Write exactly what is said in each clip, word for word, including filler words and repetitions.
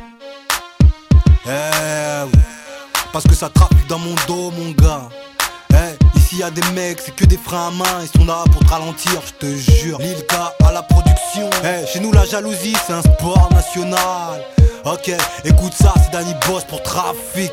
Eh oui, parce que ça trafique dans mon dos mon gars. Eh, ici y'a des mecs, c'est que des freins à main, ils sont là pour te ralentir, je te jure. Lil K à la production. Eh, chez nous la jalousie c'est un sport national. Ok, écoute ça, c'est Danny Boss pour Trafic.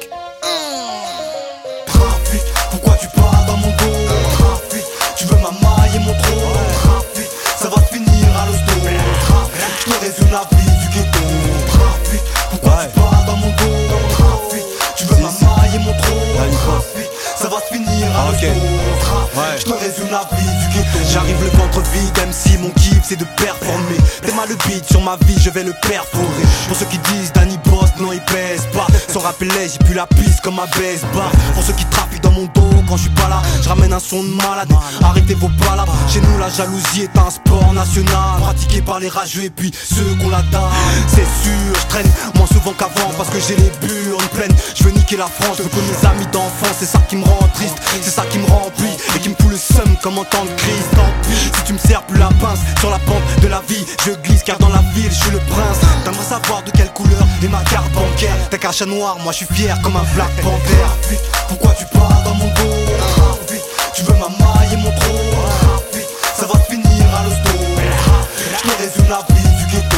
Trafic, pourquoi tu parles dans mon dos? Trafic, tu veux ma maille et mon trône. Trafic, ça va finir à l'hosto. Trafic, je te résume la vie du ghetto. Trafic, pourquoi ouais. tu parles dans mon dos? Trafic, tu veux si, ma maille et mon trône. Trafic, ça va finir à l'hosto. Okay. Ouais. Je te résume la vie du ghetto. J'arrive le ventre vide, M C, mon kiff c'est de performer. T'es mal le beat sur ma vie, je vais le perforer. Pour ceux qui disent Danny Boss, non il pèse pas. Sans rappeler, j'ai plus la piste comme ma baisse bar. Pour ceux qui trafiquent dans mon dos quand je suis pas là, je ramène un son de malade. Arrêtez vos balades. Chez nous la jalousie est un sport national, pratiqué par les rageux et puis ceux qu'on la dalle. C'est sûr, je traîne moins souvent qu'avant parce que j'ai les burnes pleines. Je veux niquer la France, je veux que mes amis d'enfance. C'est ça qui me rend triste, c'est ça qui me remplit et qui me fout le seum comme en temps de crise. Tant pis, si tu me sers plus la pince sur la pente de la vie, je glisse car dans la ville je suis le prince. T'aimerais savoir de quelle couleur est ma carte bancaire? T'as qu'un chat noir, moi je suis fier comme un Black Panther. Pourquoi tu parles dans mon dos? Tu veux ma maille et mon trône. Ça va finir à l'hosto. Je te résume la vie du ghetto.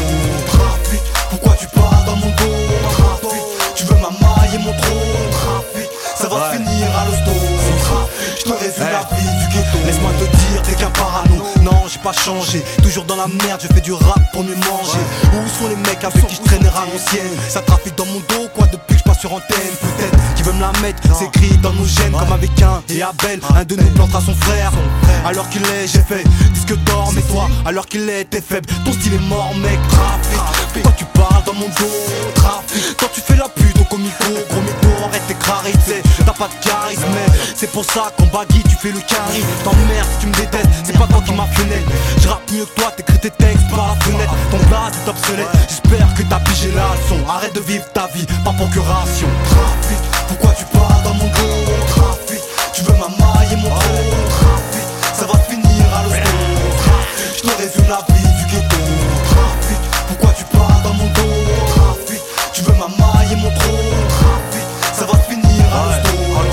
Pourquoi tu parles dans mon dos? Tu veux ma maille et mon trône. Ça va ouais. finir à l'hosto. Je te résume hey. la vie du ghetto. Laisse-moi te dire, t'es qu'un parano. Non, j'ai pas changé, toujours dans la merde, je fais du rap pour mieux manger. Ouais. Où sont les mecs avec qui je traînais à l'ancienne? Ça trafique dans mon dos, quoi, depuis que je passe sur antenne. Peut-être qui veut me la mettre, c'est écrit dans nos gènes. Ouais. Comme avec un et Abel, un de nous plantera son frère. Alors qu'il est, j'ai fait disque d'or. Mais toi, alors qu'il est, t'es faible, ton style est mort mec. Trafic, toi tu parles dans mon dos. Trafic, toi tu fais la pute au comico. Gros mytho, arrête tes crarités, t'as pas de charisme. Mais c'est pour ça qu'en baggy tu fais le carry. T'emmerdes si tu me détestes, c'est pas toi qui m'as fenêtre. Je rappe mieux que toi, t'écris tes textes par la fenêtre. Ton blaze est obsolète, j'espère que t'as pigé la leçon. Arrête de vivre ta vie par procuration. Trafic, pourquoi tu parles dans mon dos? Trafic, tu veux ma maille et mon trône. Trafic, ça va finir à l'hosto. Je te résume la vie du ghetto. Trafic, pourquoi tu parles dans mon dos? Trafic, tu veux ma maille et mon trône. Trafic, ça va finir à l'hosto.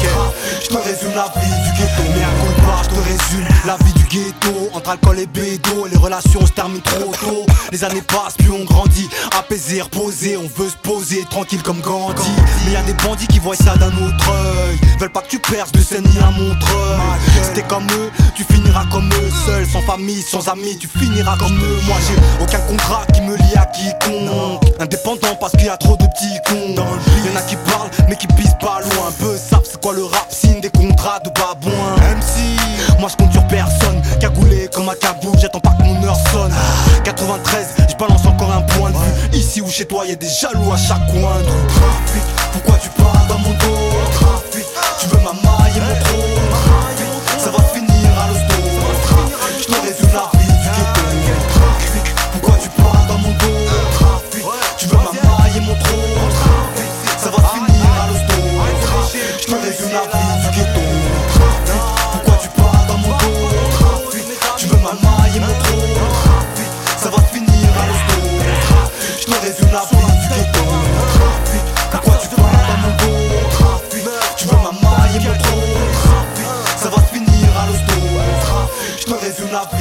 Je te résume la vie du ghetto. Mais à coup de barre, je te résume la vie du ghetto. Entre alcool et bédo, les relations se terminent trop tôt. Les années passent, puis on grandit. Apaisé, reposé, on veut se poser tranquille comme Gandhi. Mais y'a des bandits qui voient ça d'un autre œil. Veulent pas que tu perces de scène ni un montreuil. Si t'es comme eux, tu finiras comme eux. Seul, sans famille, sans amis, tu finiras comme eux. Moi j'ai aucun contrat qui me lie à quiconque. Indépendant parce qu'il y a trop de petits cons. Y'en a qui parlent mais qui pisent pas loin. Peu savent c'est quoi le rap, signe des contrats de babouin. M C, moi je compte sur personne. Cagoulé comme un cabou, j'attends pas que mon heure sonne. Quatre-vingt-treize, je balance encore un point de vue. Ici ou chez toi y'a des jaloux à chaque coin de rue. Trafic, pourquoi tu parles dans mon dos? Trafic, tu veux ma maille et mon trône. Trafic, ça va finir à l'hosto. Je te résume la vie du ghetto. Trafic, pourquoi tu parles dans mon dos? Trafic, tu veux ma maille et mon trône. Trafic, ça va finir à l'hosto. Je te résume la vie du ghetto. Trafic, pourquoi tu parles dans mon dos? Trafic, tu veux ma maille et mon trône. Trafic, ça va finir à l'hosto. Je te résume la vie du ghetto. Trafic, pourquoi tu parles dans mon dos? Trafic, tu veux ma maille et mon trône. Trafic, ça va finir à l'hosto. Je te résume la vie.